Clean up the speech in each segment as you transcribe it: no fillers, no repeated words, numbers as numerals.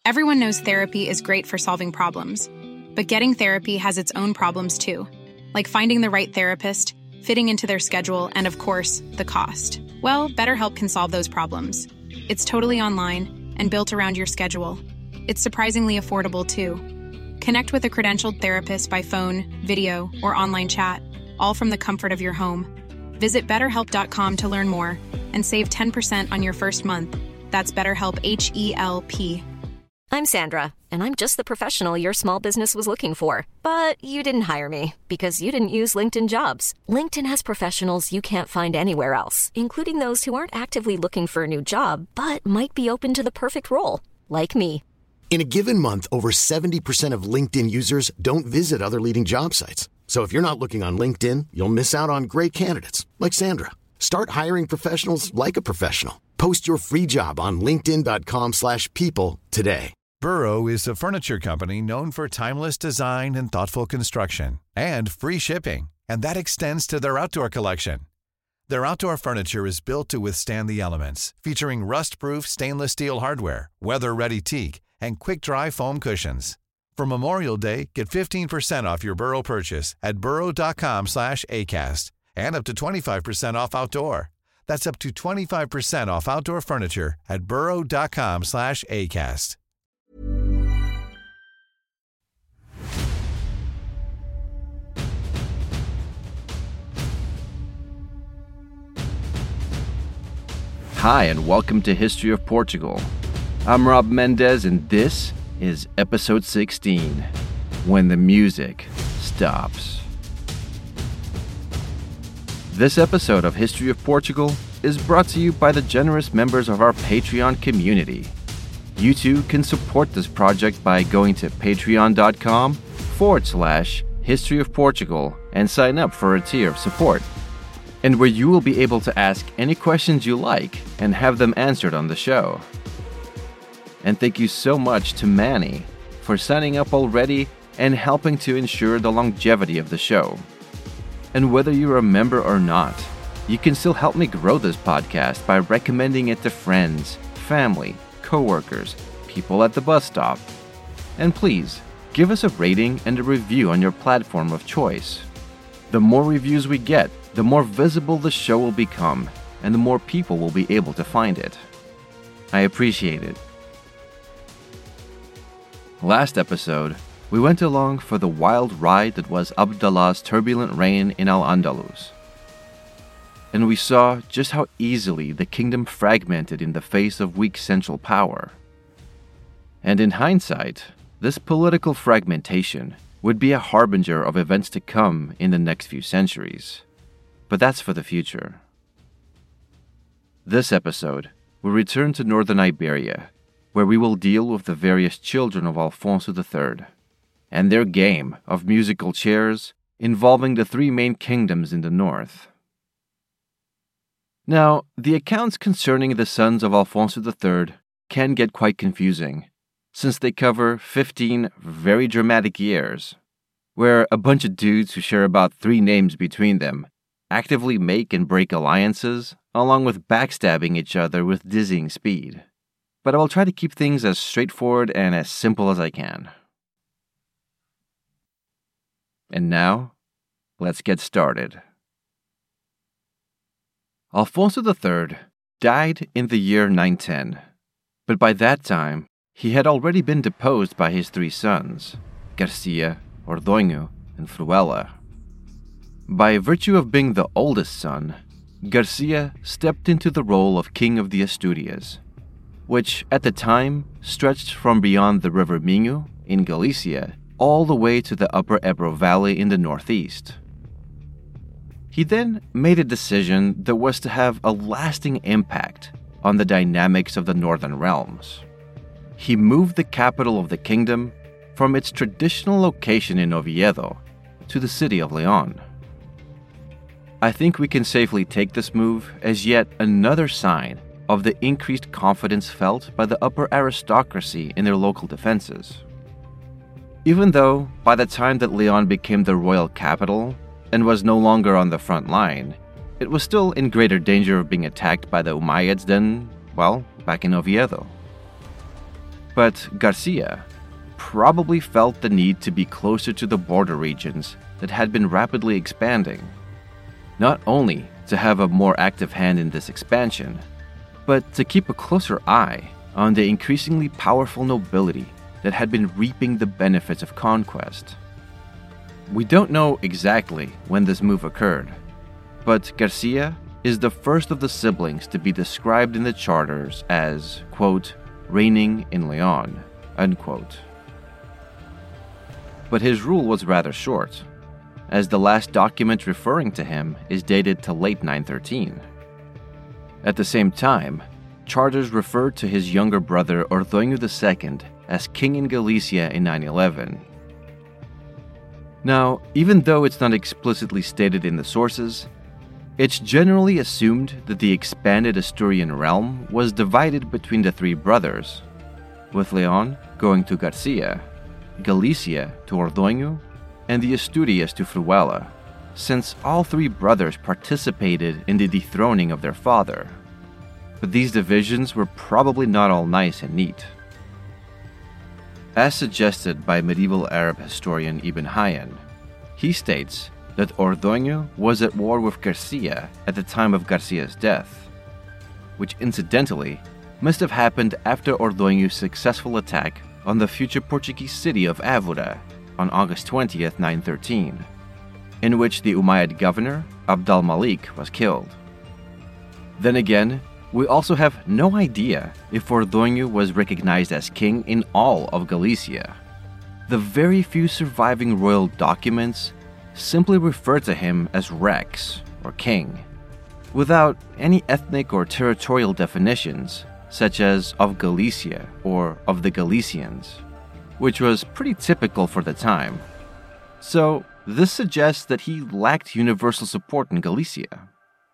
Everyone knows therapy is great for solving problems, but getting therapy has its own problems too, like finding the right therapist, fitting into their schedule, and of course, the cost. Well, BetterHelp can solve those problems. It's totally online and built around your schedule. It's surprisingly affordable too. Connect with a credentialed therapist by phone, video, or online chat, all from the comfort of your home. Visit BetterHelp.com to learn more and save 10% on your first month. That's BetterHelp, H-E-L-P. I'm Sandra, and I'm just the professional your small business was looking for. But you didn't hire me because you didn't use LinkedIn Jobs. LinkedIn has professionals you can't find anywhere else, including those who aren't actively looking for a new job, but might be open to the perfect role, like me. In a given month, over 70% of LinkedIn users don't visit other leading job sites. So if you're not looking on LinkedIn, you'll miss out on great candidates like Sandra. Start hiring professionals like a professional. Post your free job on linkedin.com/people today. Burrow is a furniture company known for timeless design and thoughtful construction and free shipping, and that extends to their outdoor collection. Their outdoor furniture is built to withstand the elements, featuring rust-proof stainless steel hardware, weather-ready teak, and quick-dry foam cushions. For Memorial Day, get 15% off your Burrow purchase at burrow.com/acast, and up to 25% off outdoor. That's up to 25% off outdoor furniture at burrow.com/acast. Hi, and welcome to History of Portugal. I'm Rob Mendez, and this is episode 16, When the Music Stops. This episode of History of Portugal is brought to you by the generous members of our Patreon community. You too can support this project by going to patreon.com/History of Portugal and sign up for a tier of support, and where you will be able to ask any questions you like and have them answered on the show. And thank you so much to Manny for signing up already and helping to ensure the longevity of the show. And whether you're a member or not, you can still help me grow this podcast by recommending it to friends, family, coworkers, people at the bus stop. And please, give us a rating and a review on your platform of choice. The more reviews we get, the more visible the show will become, and the more people will be able to find it. I appreciate it. Last episode, we went along for the wild ride that was Abdallah's turbulent reign in Al-Andalus. And we saw just how easily the kingdom fragmented in the face of weak central power. And in hindsight, this political fragmentation would be a harbinger of events to come in the next few centuries. But that's for the future. This episode, we return to northern Iberia, where we will deal with the various children of Alfonso III, and their game of musical chairs involving the three main kingdoms in the north. Now, the accounts concerning the sons of Alfonso III can get quite confusing, since they cover 15 very dramatic years, where a bunch of dudes who share about 3 names between them actively make and break alliances, along with backstabbing each other with dizzying speed. But I will try to keep things as straightforward and as simple as I can. And now, let's get started. Alfonso III died in the year 910, but by that time, he had already been deposed by his 3 sons, Garcia, Ordoño, and Fruela. By virtue of being the oldest son, Garcia stepped into the role of King of the Asturias, which at the time stretched from beyond the river Minho in Galicia all the way to the upper Ebro Valley in the northeast. He then made a decision that was to have a lasting impact on the dynamics of the northern realms. He moved the capital of the kingdom from its traditional location in Oviedo to the city of León. I think we can safely take this move as yet another sign of the increased confidence felt by the upper aristocracy in their local defenses. Even though, by the time that León became the royal capital and was no longer on the front line, it was still in greater danger of being attacked by the Umayyads than, well, back in Oviedo. But Garcia probably felt the need to be closer to the border regions that had been rapidly expanding, not only to have a more active hand in this expansion, but to keep a closer eye on the increasingly powerful nobility that had been reaping the benefits of conquest. We don't know exactly when this move occurred, but Garcia is the first of the siblings to be described in the charters as, quote, reigning in Leon, unquote. But his rule was rather short, as the last document referring to him is dated to late 913. At the same time, charters referred to his younger brother Ordoño II as king in Galicia in 911. Now, even though it's not explicitly stated in the sources, it's generally assumed that the expanded Asturian realm was divided between the three brothers, with Leon going to Garcia, Galicia to Ordoño, and the Asturias to Fruela, since all three brothers participated in the dethroning of their father. But these divisions were probably not all nice and neat. As suggested by medieval Arab historian Ibn Hayyan, he states that Ordoño was at war with Garcia at the time of Garcia's death, which incidentally must have happened after Ordoño's successful attack on the future Portuguese city of Évora on August 20th, 913, in which the Umayyad governor Abd al-Malik was killed. Then again, we also have no idea if Ordoño was recognized as king in all of Galicia. The very few surviving royal documents simply refer to him as Rex, or king, without any ethnic or territorial definitions, such as of Galicia or of the Galicians, which was pretty typical for the time. So, this suggests that he lacked universal support in Galicia.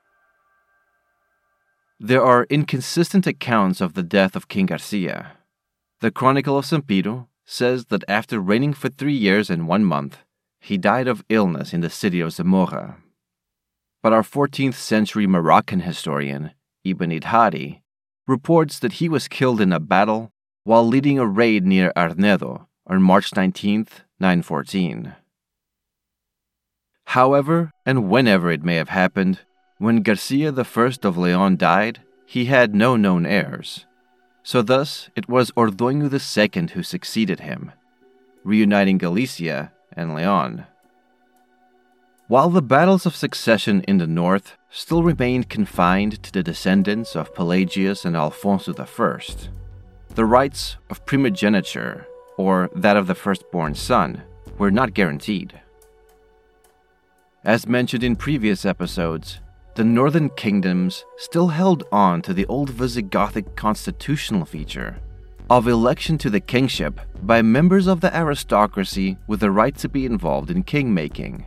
There are inconsistent accounts of the death of King Garcia. The Chronicle of Sampiro says that after reigning for 3 years and 1 month, he died of illness in the city of Zamora. But our 14th century Moroccan historian, Ibn Idhari, reports that he was killed in a battle while leading a raid near Arnedo on March 19th, 914. However, and whenever it may have happened, when Garcia I of Leon died, he had no known heirs. So thus, it was Ordoño II who succeeded him, reuniting Galicia and Leon. While the battles of succession in the north still remained confined to the descendants of Pelagius and Alfonso I, the rights of primogeniture, or that of the firstborn son, were not guaranteed. As mentioned in previous episodes, the northern kingdoms still held on to the old Visigothic constitutional feature of election to the kingship by members of the aristocracy with the right to be involved in king-making.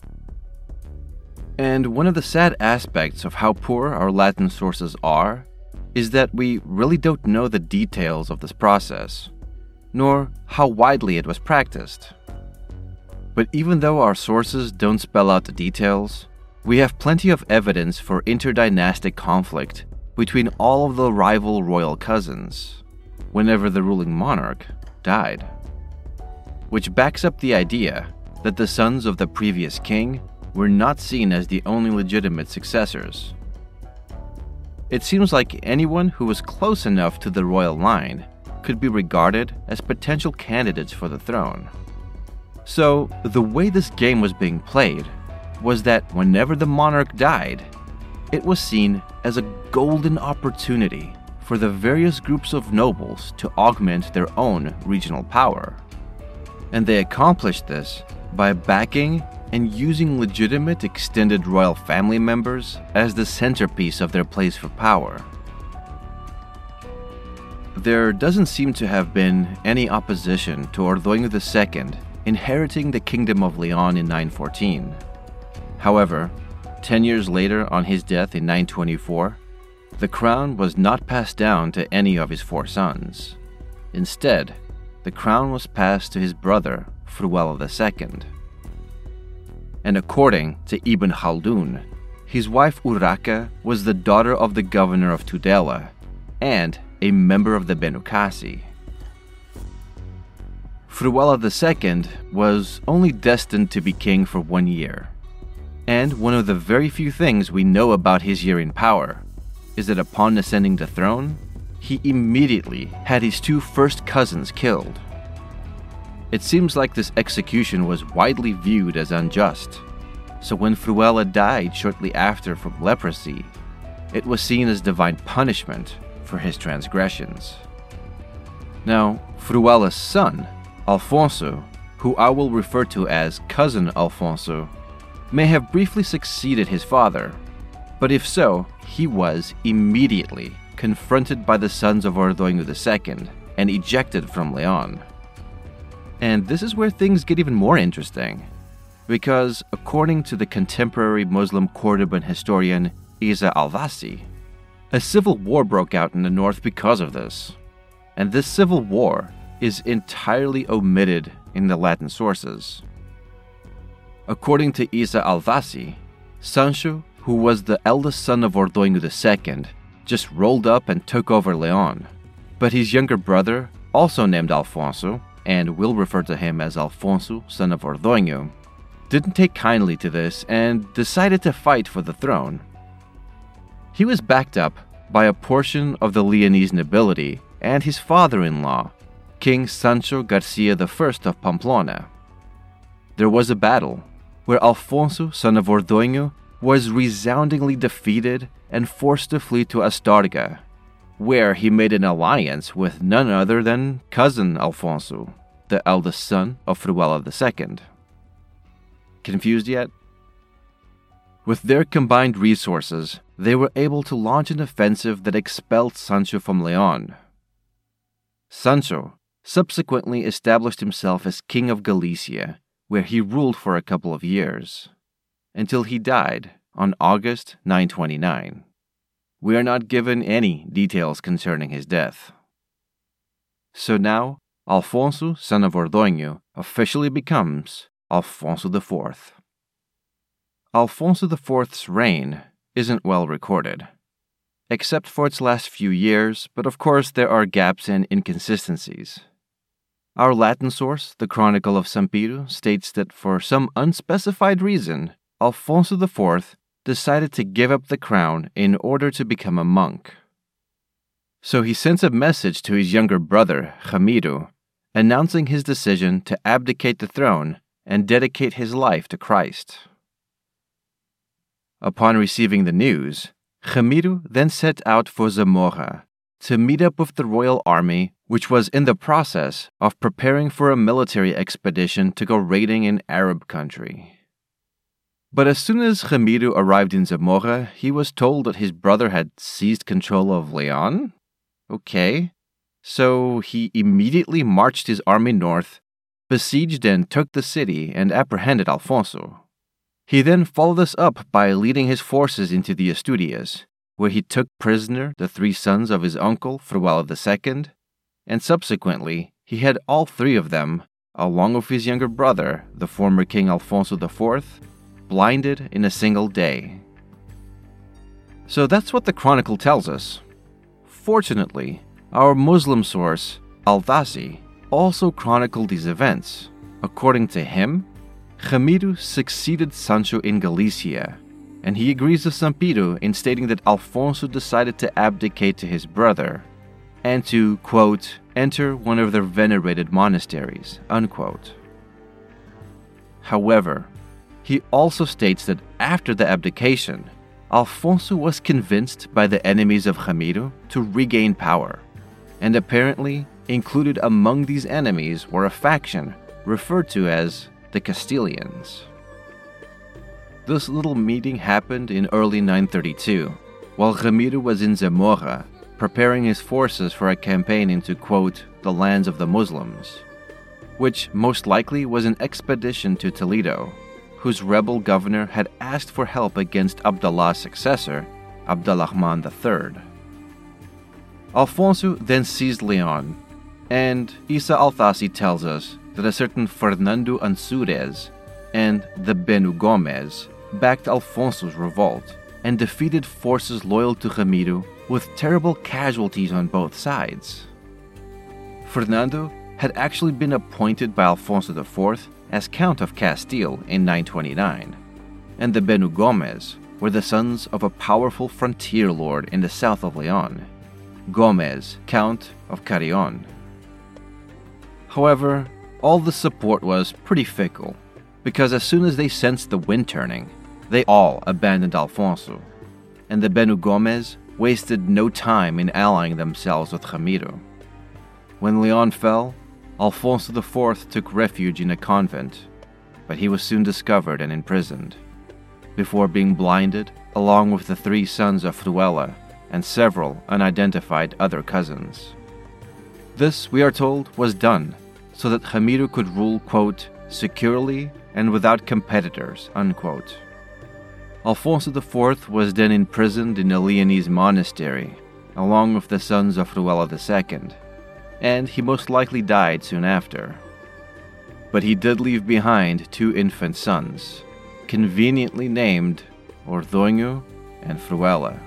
And one of the sad aspects of how poor our Latin sources are is that we really don't know the details of this process, nor how widely it was practiced. But even though our sources don't spell out the details, we have plenty of evidence for interdynastic conflict between all of the rival royal cousins whenever the ruling monarch died, which backs up the idea that the sons of the previous king were not seen as the only legitimate successors. It seems like anyone who was close enough to the royal line could be regarded as potential candidates for the throne. So, the way this game was being played was that whenever the monarch died, it was seen as a golden opportunity for the various groups of nobles to augment their own regional power. And they accomplished this by backing and using legitimate extended royal family members as the centerpiece of their place for power. There doesn't seem to have been any opposition to Ordoño II inheriting the Kingdom of Leon in 914. However, 10 years later on his death in 924, the crown was not passed down to any of his 4 sons. Instead, the crown was passed to his brother, Fruela II. And according to Ibn Khaldun, his wife Urraca was the daughter of the governor of Tudela and a member of the Benu Qasi. Fruela II was only destined to be king for 1 year. And one of the very few things we know about his year in power is that upon ascending the throne, he immediately had his 2 first cousins killed. It seems like this execution was widely viewed as unjust, so when Fruela died shortly after from leprosy, it was seen as divine punishment for his transgressions. Now, Fruela's son, Alfonso, who I will refer to as Cousin Alfonso, may have briefly succeeded his father, but if so, he was immediately confronted by the sons of Ordoño II and ejected from León. And this is where things get even more interesting, because according to the contemporary Muslim Cordoban historian Isa Alvasi, a civil war broke out in the north because of this, and this civil war is entirely omitted in the Latin sources. According to Isa Alvasi, Sancho, who was the eldest son of Ordoño II, just rolled up and took over León, but his younger brother, also named Alfonso, and we'll refer to him as Alfonso, son of Ordoño, didn't take kindly to this and decided to fight for the throne. He was backed up by a portion of the Leonese nobility and his father-in-law, King Sancho Garcia I of Pamplona. There was a battle where Alfonso, son of Ordoño, was resoundingly defeated and forced to flee to Astorga, where he made an alliance with none other than Cousin Alfonso, the eldest son of Fruela II. Confused yet? With their combined resources, they were able to launch an offensive that expelled Sancho from León. Sancho subsequently established himself as King of Galicia, where he ruled for a couple of years, until he died on August 929. We are not given any details concerning his death. So now, Alfonso, son of Ordoño, officially becomes Alfonso IV. Alfonso IV's reign isn't well recorded, except for its last few years, but of course there are gaps and inconsistencies. Our Latin source, the Chronicle of Sampiru, states that for some unspecified reason, Alfonso IV decided to give up the crown in order to become a monk. So he sends a message to his younger brother, Ramiro, announcing his decision to abdicate the throne and dedicate his life to Christ. Upon receiving the news, Ramiro then set out for Zamora to meet up with the royal army, which was in the process of preparing for a military expedition to go raiding an Arab country. But as soon as Ramiro arrived in Zamora, he was told that his brother had seized control of León? Okay. So he immediately marched his army north, besieged and took the city, and apprehended Alfonso. He then followed this up by leading his forces into the Asturias, where he took prisoner the 3 sons of his uncle, Fruela II, and subsequently he had all 3 of them, along with his younger brother, the former King Alfonso IV, blinded in a single day. So that's what the Chronicle tells us. Fortunately, our Muslim source, Alvasi, also chronicled these events. According to him, Ramiro succeeded Sancho in Galicia, and he agrees with Sampiru in stating that Alfonso decided to abdicate to his brother and to, quote, enter one of their venerated monasteries, unquote. However, he also states that after the abdication, Alfonso was convinced by the enemies of Ramiro to regain power, and apparently included among these enemies were a faction referred to as the Castilians. This little meeting happened in early 932, while Ramiro was in Zamora, preparing his forces for a campaign into, quote, the lands of the Muslims, which most likely was an expedition to Toledo, whose rebel governor had asked for help against Abdullah's successor, Abdurrahman III. Alfonso then seized León, and Isa Alvasi tells us that a certain Fernando Ansúrez and the Benu Gomez backed Alfonso's revolt and defeated forces loyal to Ramiro with terrible casualties on both sides. Fernando had actually been appointed by Alfonso IV as Count of Castile in 929, and the Benu Gomez were the sons of a powerful frontier lord in the south of Leon, Gomez, Count of Carrion. However, all the support was pretty fickle, because as soon as they sensed the wind turning, they all abandoned Alfonso, and the Benu Gomez wasted no time in allying themselves with Ramiro. When Leon fell, Alfonso IV took refuge in a convent, but he was soon discovered and imprisoned, before being blinded along with the 3 sons of Fruela and several unidentified other cousins. This, we are told, was done so that Ramiro could rule, quote, securely and without competitors, unquote. Alfonso IV was then imprisoned in a Leonese monastery, along with the sons of Fruela II, and he most likely died soon after. But he did leave behind 2 infant sons, conveniently named Ordoño and Fruela.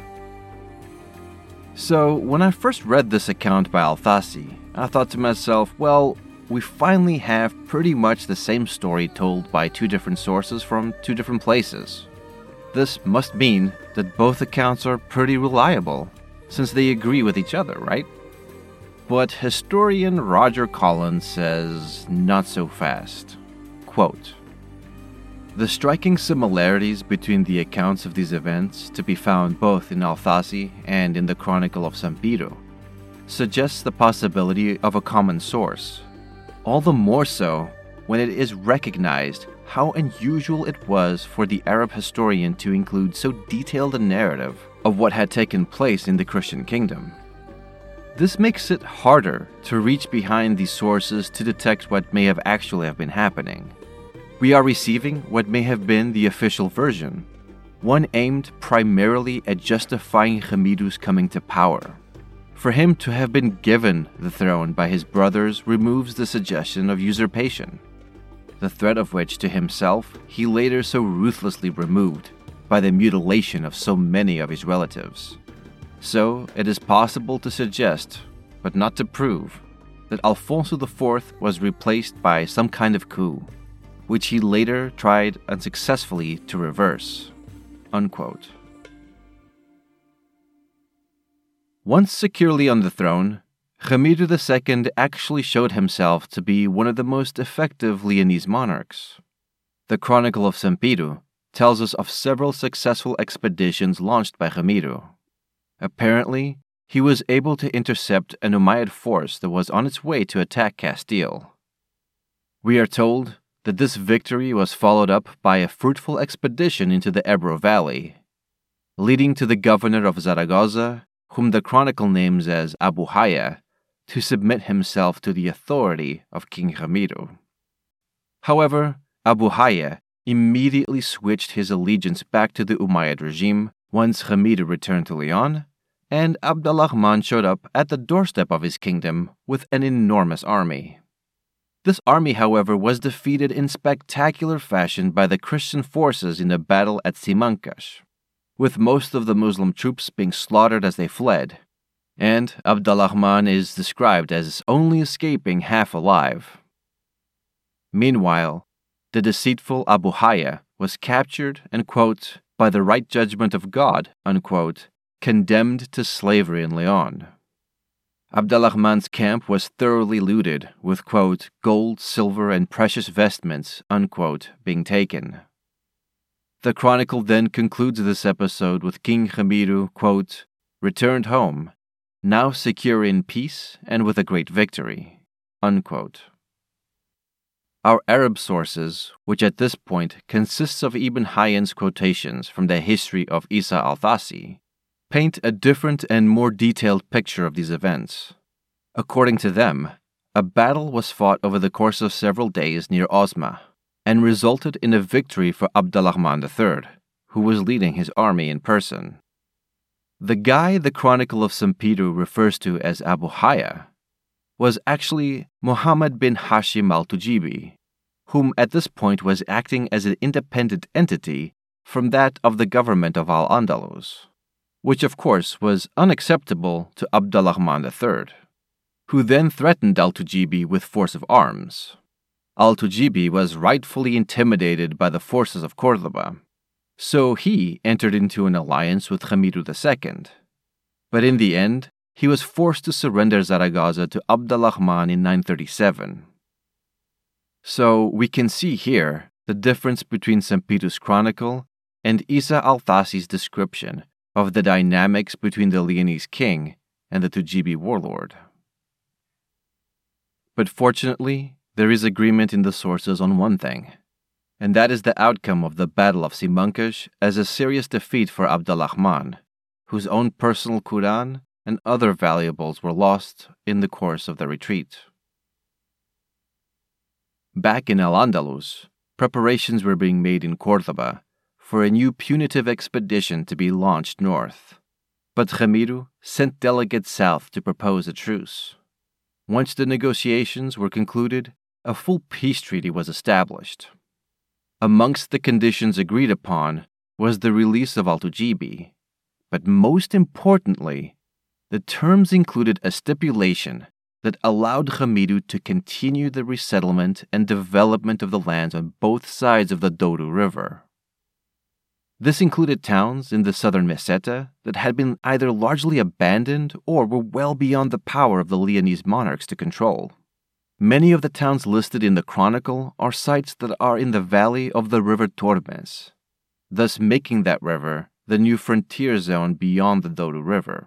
So, when I first read this account by Althasi, I thought to myself, well, we finally have pretty much the same story told by 2 different sources from 2 different places. This must mean that both accounts are pretty reliable, since they agree with each other, right? But historian Roger Collins says not so fast. Quote, "The striking similarities between the accounts of these events, to be found both in Althasi and in the Chronicle of Sampiro, suggests the possibility of a common source, all the more so when it is recognized how unusual it was for the Arab historian to include so detailed a narrative of what had taken place in the Christian kingdom. This makes it harder to reach behind these sources to detect what may have actually been happening. We are receiving what may have been the official version, one aimed primarily at justifying Ramiro's coming to power. For him to have been given the throne by his brothers removes the suggestion of usurpation, the threat of which to himself he later so ruthlessly removed by the mutilation of so many of his relatives. So it is possible to suggest, but not to prove, that Alfonso IV was replaced by some kind of coup, which he later tried unsuccessfully to reverse." Unquote. Once securely on the throne, Ramiro II actually showed himself to be one of the most effective Leonese monarchs. The Chronicle of Sampiro tells us of several successful expeditions launched by Ramiro. Apparently, he was able to intercept an Umayyad force that was on its way to attack Castile. We are told that this victory was followed up by a fruitful expedition into the Ebro Valley, leading to the governor of Zaragoza, whom the chronicle names as Abu Haya, to submit himself to the authority of King Ramiro. However, Abu Haya immediately switched his allegiance back to the Umayyad regime once Ramiro returned to Leon, and Abd al-Rahman showed up at the doorstep of his kingdom with an enormous army. This army, however, was defeated in spectacular fashion by the Christian forces in a battle at Simancas, with most of the Muslim troops being slaughtered as they fled, and Abd al-Rahman is described as only escaping half alive. Meanwhile, the deceitful Abu Haya was captured and, quote, by the right judgment of God, unquote, condemned to slavery in Leon. Abd al-Rahman's camp was thoroughly looted, with, quote, gold, silver, and precious vestments, unquote, being taken. The chronicle then concludes this episode with King Ramiro, quote, returned home, now secure in peace and with a great victory, unquote. Our Arab sources, which at this point consists of Ibn Hayyan's quotations from the history of Isa al-Thasi, paint a different and more detailed picture of these events. According to them, a battle was fought over the course of several days near Osma, and resulted in a victory for Abd al-Rahman III, who was leading his army in person. The guy the Chronicle of Sampiro refers to as Abu Haya was actually Muhammad bin Hashim al-Tujibi, whom at this point was acting as an independent entity from that of the government of Al-Andalus, which of course was unacceptable to Abd al-Rahman III, who then threatened Al-Tujibi with force of arms. Al-Tujibi was rightfully intimidated by the forces of Córdoba, so he entered into an alliance with Jamiru II. But in the end, he was forced to surrender Zaragoza to Abd al-Rahman in 937. So we can see here the difference between Sampiru's chronicle and Isa al-Thasi's description of the dynamics between the Leonese king and the Tujibi warlord. But fortunately, there is agreement in the sources on one thing, and that is the outcome of the Battle of Simancas as a serious defeat for Abd al-Rahman, whose own personal Quran and other valuables were lost in the course of the retreat. Back in Al-Andalus, preparations were being made in Córdoba for a new punitive expedition to be launched north, but Jamiru sent delegates south to propose a truce. Once the negotiations were concluded, a full peace treaty was established. Amongst the conditions agreed upon was the release of Al-Tujibi, but most importantly, the terms included a stipulation that allowed Jamiru to continue the resettlement and development of the lands on both sides of the Douro River. This included towns in the southern Meseta that had been either largely abandoned or were well beyond the power of the Leonese monarchs to control. Many of the towns listed in the chronicle are sites that are in the valley of the river Tormes, thus making that river the new frontier zone beyond the Douro River.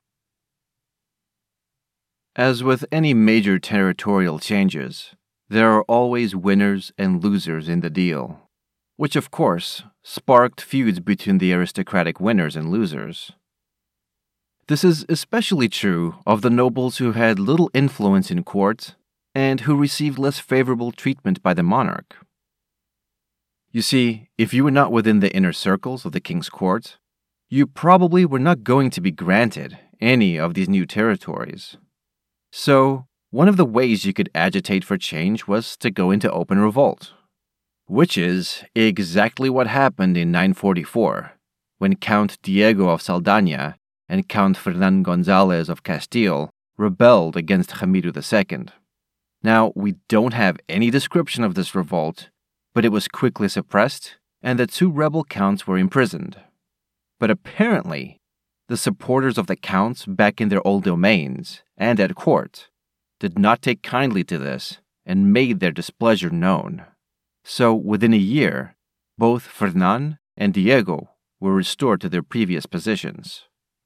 As with any major territorial changes, there are always winners and losers in the deal, which of course sparked feuds between the aristocratic winners and losers. This is especially true of the nobles who had little influence in court and who received less favorable treatment by the monarch. You see, if you were not within the inner circles of the king's court, you probably were not going to be granted any of these new territories. So, one of the ways you could agitate for change was to go into open revolt, which is exactly what happened in 944, when Count Diego of Saldaña and Count Fernán González of Castile rebelled against Jamiru II. Now, we don't have any description of this revolt, but it was quickly suppressed, and the two rebel counts were imprisoned. But apparently, the supporters of the counts back in their old domains and at court did not take kindly to this and made their displeasure known. So, within a year, both Fernán and Diego were restored to their previous positions.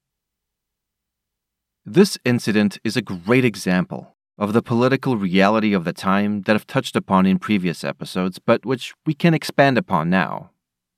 This incident is a great example of the political reality of the time that I've touched upon in previous episodes, but which we can expand upon now.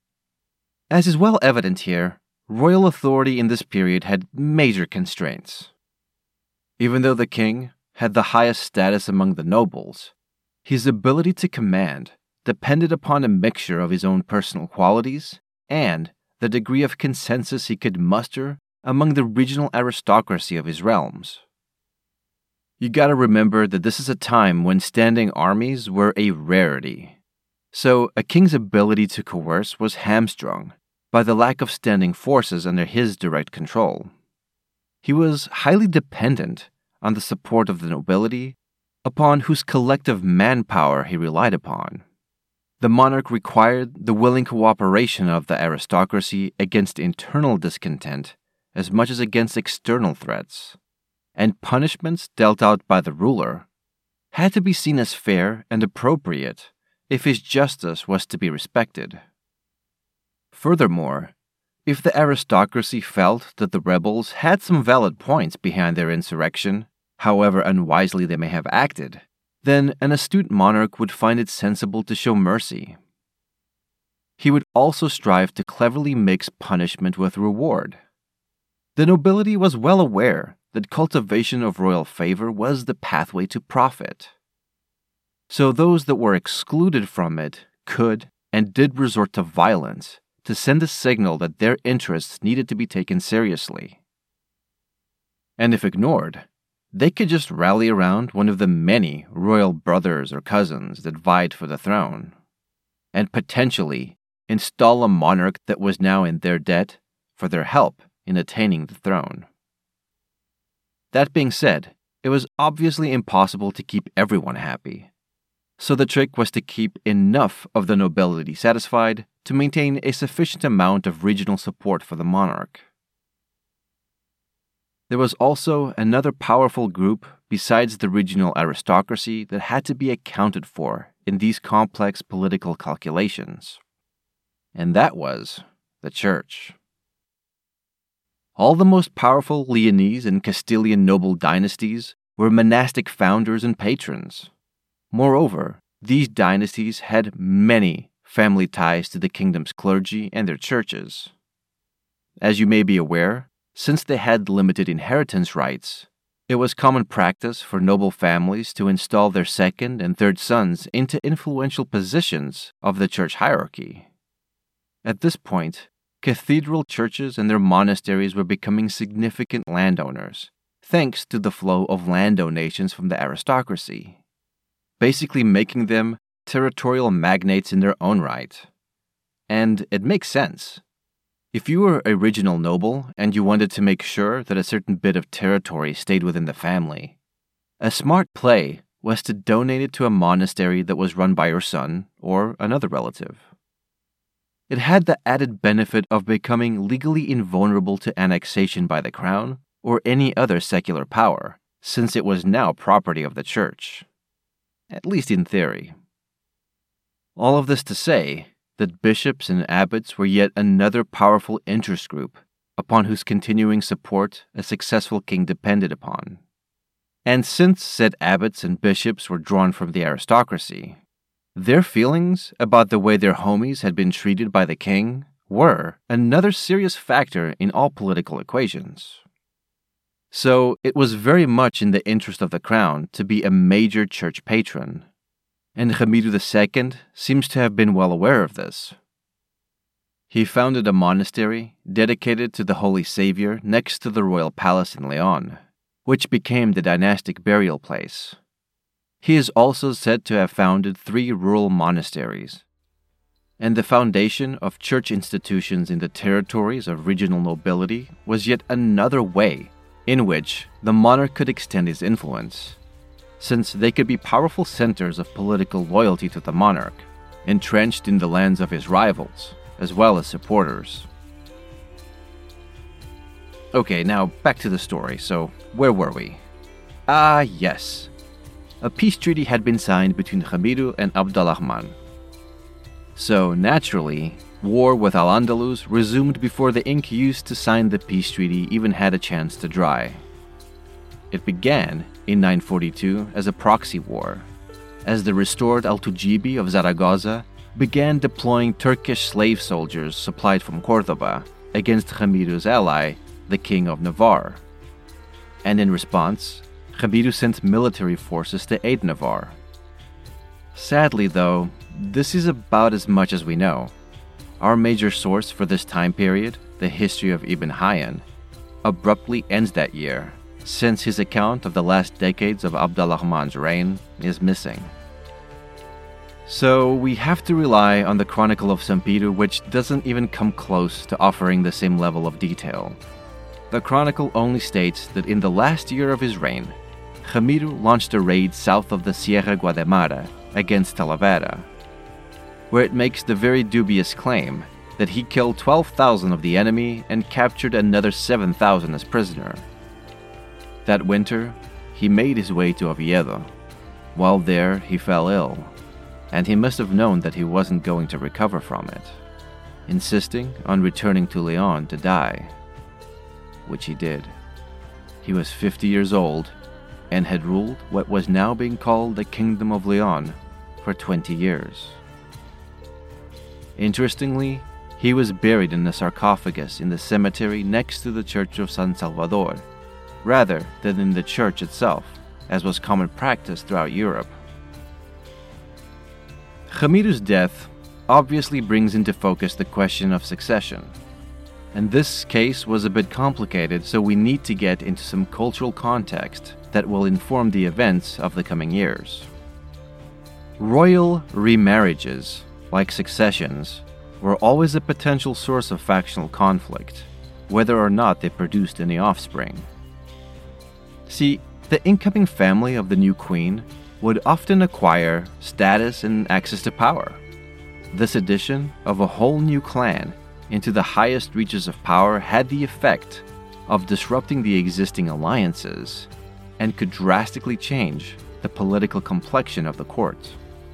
As is well evident here, royal authority in this period had major constraints. Even though the king had the highest status among the nobles, his ability to command depended upon a mixture of his own personal qualities and the degree of consensus he could muster among the regional aristocracy of his realms. You gotta remember that this is a time when standing armies were a rarity, so a king's ability to coerce was hamstrung by the lack of standing forces under his direct control. He was highly dependent on the support of the nobility, upon whose collective manpower he relied upon. The monarch required the willing cooperation of the aristocracy against internal discontent as much as against external threats, and punishments dealt out by the ruler had to be seen as fair and appropriate if his justice was to be respected. Furthermore, if the aristocracy felt that the rebels had some valid points behind their insurrection, however unwisely they may have acted, then an astute monarch would find it sensible to show mercy. He would also strive to cleverly mix punishment with reward. The nobility was well aware that cultivation of royal favor was the pathway to profit. So those that were excluded from it could and did resort to violence to send a signal that their interests needed to be taken seriously. And if ignored, they could just rally around one of the many royal brothers or cousins that vied for the throne, and potentially install a monarch that was now in their debt for their help in attaining the throne. That being said, it was obviously impossible to keep everyone happy. So the trick was to keep enough of the nobility satisfied to maintain a sufficient amount of regional support for the monarch. There was also another powerful group besides the regional aristocracy that had to be accounted for in these complex political calculations. And that was the Church. All the most powerful Leonese and Castilian noble dynasties were monastic founders and patrons. Moreover, these dynasties had many family ties to the kingdom's clergy and their churches. As you may be aware, since they had limited inheritance rights, it was common practice for noble families to install their second and third sons into influential positions of the church hierarchy. At this point, cathedral churches and their monasteries were becoming significant landowners, thanks to the flow of land donations from the aristocracy, basically making them territorial magnates in their own right. And it makes sense. If you were a regional noble and you wanted to make sure that a certain bit of territory stayed within the family, a smart play was to donate it to a monastery that was run by your son or another relative. It had the added benefit of becoming legally invulnerable to annexation by the crown or any other secular power, since it was now property of the church. At least in theory. All of this to say that bishops and abbots were yet another powerful interest group upon whose continuing support a successful king depended upon. And since said abbots and bishops were drawn from the aristocracy, their feelings about the way their homies had been treated by the king were another serious factor in all political equations. So it was very much in the interest of the crown to be a major church patron, and Ramiro II seems to have been well aware of this. He founded a monastery dedicated to the Holy Savior next to the royal palace in Leon, which became the dynastic burial place. He is also said to have founded 3 rural monasteries, and the foundation of church institutions in the territories of regional nobility was yet another way in which the monarch could extend his influence, since they could be powerful centers of political loyalty to the monarch, entrenched in the lands of his rivals, as well as supporters. Okay, now back to the story. So, where were we? Yes. A peace treaty had been signed between Ramiro and Abdalrahman. So, naturally, war with Al-Andalus resumed before the ink used to sign the peace treaty even had a chance to dry. It began in 942 as a proxy war, as the restored Al-Tujibi of Zaragoza began deploying Turkish slave soldiers supplied from Córdoba against Ramiro's ally, the King of Navarre. And in response, Ramiro sent military forces to aid Navarre. Sadly, though, this is about as much as we know. Our major source for this time period, the history of Ibn Hayyan, abruptly ends that year, since his account of the last decades of Abdalrahman's reign is missing. So we have to rely on the Chronicle of St. Peter, which doesn't even come close to offering the same level of detail. The Chronicle only states that in the last year of his reign, Ramiro launched a raid south of the Sierra Guademara against Talavera, where it makes the very dubious claim that he killed 12,000 of the enemy and captured another 7,000 as prisoner. That winter, he made his way to Oviedo. While there, he fell ill, and he must have known that he wasn't going to recover from it, insisting on returning to Leon to die, which he did. He was 50 years old and had ruled what was now being called the Kingdom of Leon for 20 years. Interestingly, he was buried in a sarcophagus in the cemetery next to the Church of San Salvador, rather than in the church itself, as was common practice throughout Europe. Ramiro's death obviously brings into focus the question of succession, and this case was a bit complicated, so we need to get into some cultural context that will inform the events of the coming years. Royal remarriages, like successions, were always a potential source of factional conflict, whether or not they produced any offspring. See, the incoming family of the new queen would often acquire status and access to power. This addition of a whole new clan into the highest reaches of power had the effect of disrupting the existing alliances and could drastically change the political complexion of the court.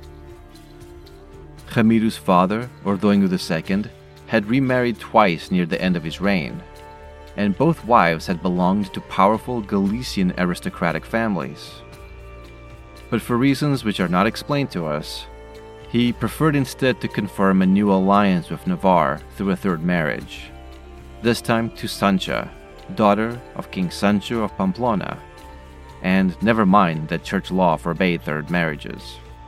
Hamiru's father, Ordoño II, had remarried twice near the end of his reign, and both wives had belonged to powerful Galician aristocratic families. But for reasons which are not explained to us, he preferred instead to confirm a new alliance with Navarre through a third marriage, this time to Sancha, daughter of King Sancho of Pamplona, and never mind that church law forbade third marriages.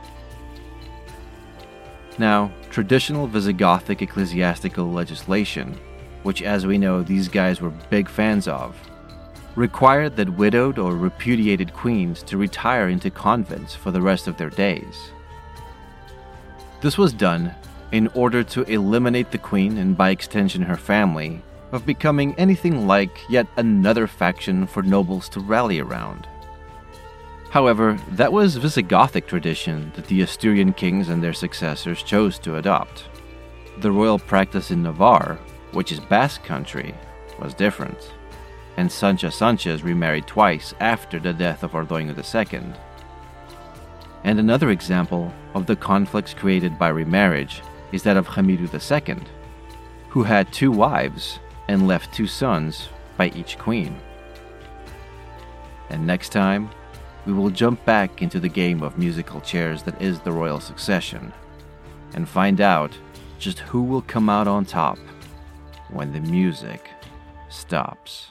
Now, traditional Visigothic ecclesiastical legislation, which as we know these guys were big fans of, required that widowed or repudiated queens to retire into convents for the rest of their days. This was done in order to eliminate the queen, and by extension her family, of becoming anything like yet another faction for nobles to rally around. However, that was Visigothic tradition that the Asturian kings and their successors chose to adopt. The royal practice in Navarre, which is Basque country, was different, and Sancha Sanchez remarried twice after the death of Ordoño II. And another example of the conflicts created by remarriage is that of Hamiru II, who had 2 wives and left 2 sons by each queen. And next time, we will jump back into the game of musical chairs that is the royal succession, and find out just who will come out on top when the music stops.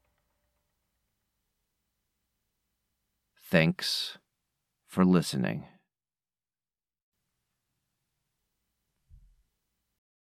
Thanks for listening.